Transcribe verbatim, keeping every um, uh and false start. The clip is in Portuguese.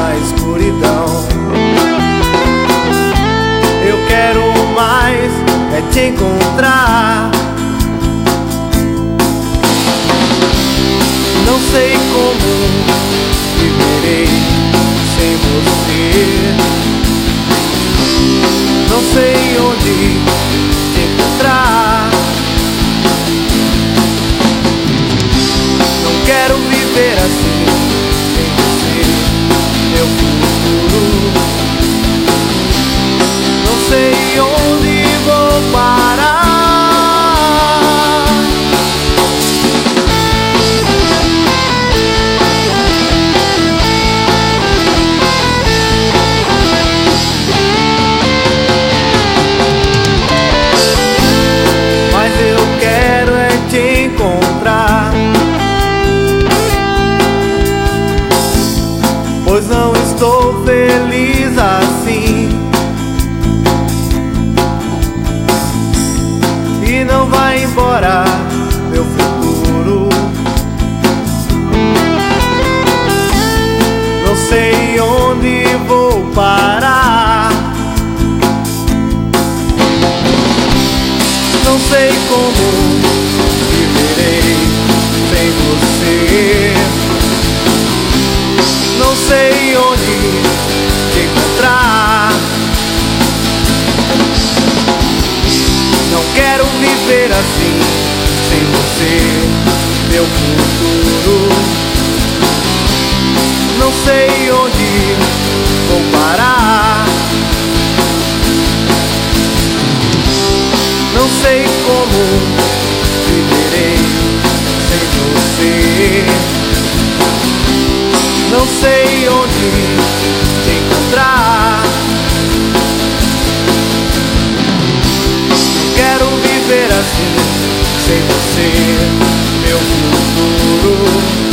na escuridão. Eu quero mais é te encontrar. Não sei como viverei sem você. Não sei onde te encontrar. Não quero viver assim sem você, meu futuro. Não sei onde vou parar. Pois não estou feliz assim, e não vai embora meu futuro. Não sei onde vou parar. Não sei como viverei sem você. Não sei onde te encontrar. Não quero viver assim sem você, meu futuro. Não sei onde vou parar. Não sei como viverei sem você. Não sei onde te encontrar. Quero viver assim sem você, meu futuro.